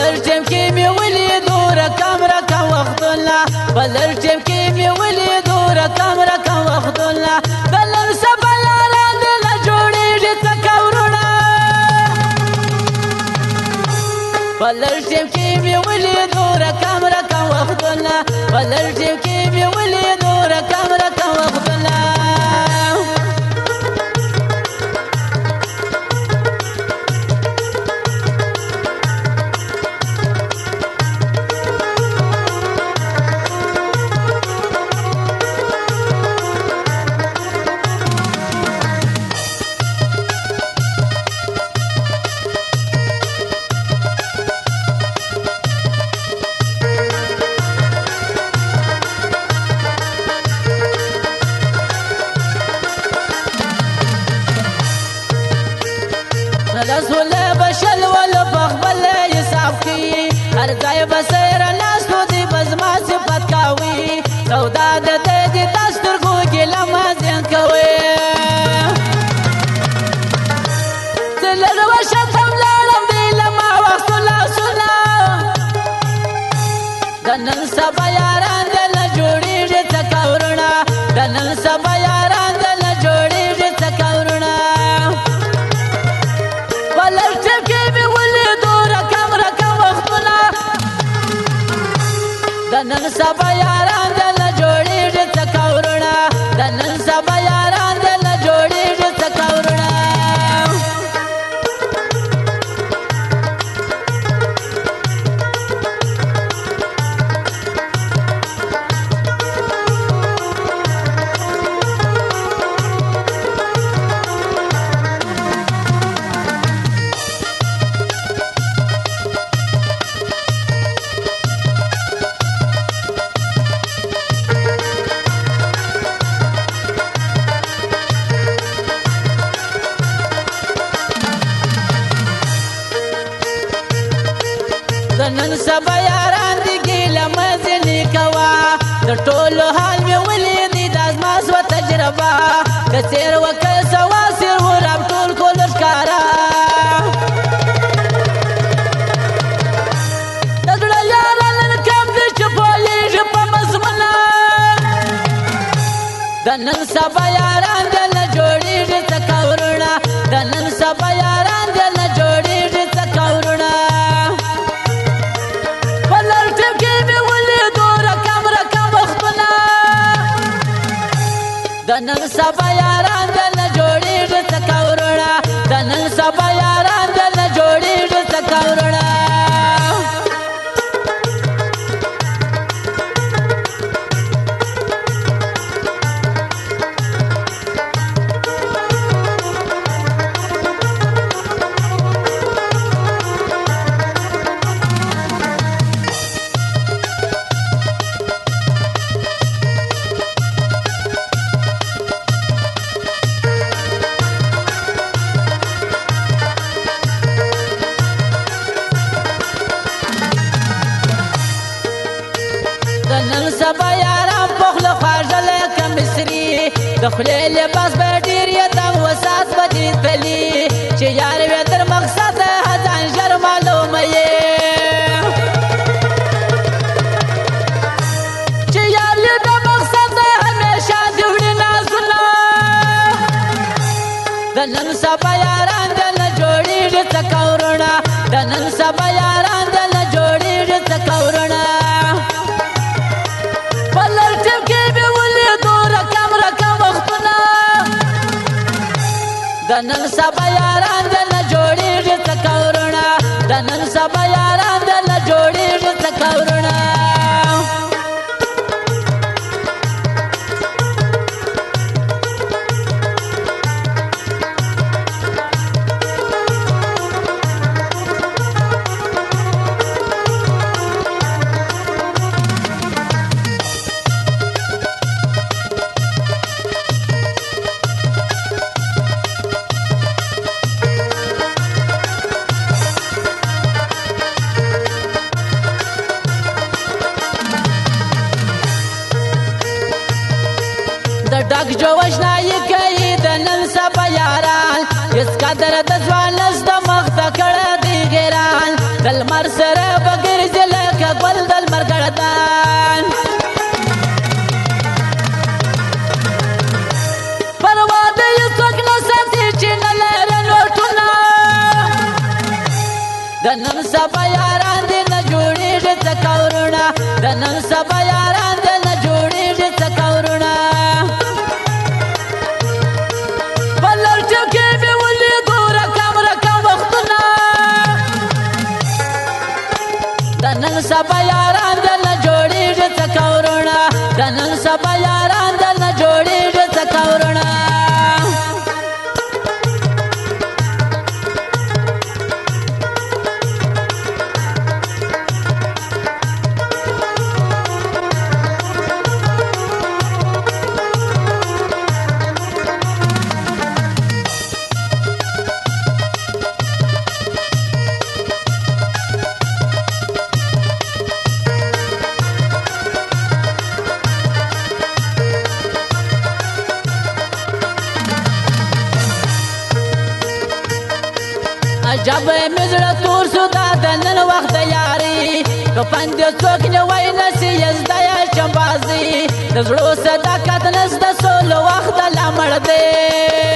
بلر ټیم کې مې ولیدو رقم وختونه بلر ټیم کې مې ولیدو رقم وختونه بلر سبا یاران دې له جوړېږي څکه ورونه بلر ټیم کې مې ولیدو رقم وختونه بلر ټیم کې مې ولیدو رقم وختونه رسوله بشل ولو بخبل حساب کی هر ځای بسیر ناستو دی بزما صفت کاوی سودا د دې دسترګو کې لمازین کوي تلل وشتم لاړم دی لما وخت لا سنا د نن سبا یاران دل جوړیږي تکورنا د نن سبا یاران دل جوړیږي تکورنا بلر ټیم کې مې ولیدو رقم وختونه د نن سبا یاران دل جوړیږي تکورنا د نن سبا یاران دل جوړیږي تکورنا د نن سبا یاران دي ګیله مزلې کوه د ټولو حال مې ولیدې دا زما سوه تجربه که څېر وکړ سواسر و رب ټول کول ښکاره د زړه یاره نن کم دي چې پوهېږي په مضمونه د نن سبا یاران دل جوړېږي څکه ورونه د نن سبا یاران دل جوړېږي څکه ورونه د نن سبا یاران دل جوړېږي څکه ورونه د نن سبا یاران دل جوړېږي څکه ورونه د نن سبا یاران په خوله خواږه لکه مصري د خولې لباس به ډېر یې دم وساس به دې تلي چې یار وې تر مقصده ځان ژر معلومه یې چې یار یې د مقصده همیشه دې وړي نازونه د نن سبا یاران دل جوړېږي څکه ورونه د نن سبا یاران دل جوړېږي څکه ورونه بلر ټیم کې مې ولیدو رقم وختونه د نن سبا یاران دل جوړېږي څکه ورونه د نن سبا یاران دل جوړېږي څکه ورونه ډک جوش نایې کوي د نن سبا یاران هېڅ قدر د ځوان نشته مخ ته کړه دی غیران تل لمر سره بګرځي لکه ګل د لمر ګردان پروا د یو څوک نه ساتي چې نه لري نوټونه د نن سبا یاران دې نه جوړېږي څه کورونه د نن سبا یاران دې نه جوړېږي څه کورونه په لړچو کې مې ولیدو رقم وختونه د نن سبا یاران دې نه جوړېږي څه کورونه د نن سبا یاران دې نه جوړېږي څه کورونه جب مې زړه تور شو دا د نن وخت د یاري که پند څوک نه وای نسي زده یا شمبازي د زړه صداقت نشته سول وخت لا مړ دی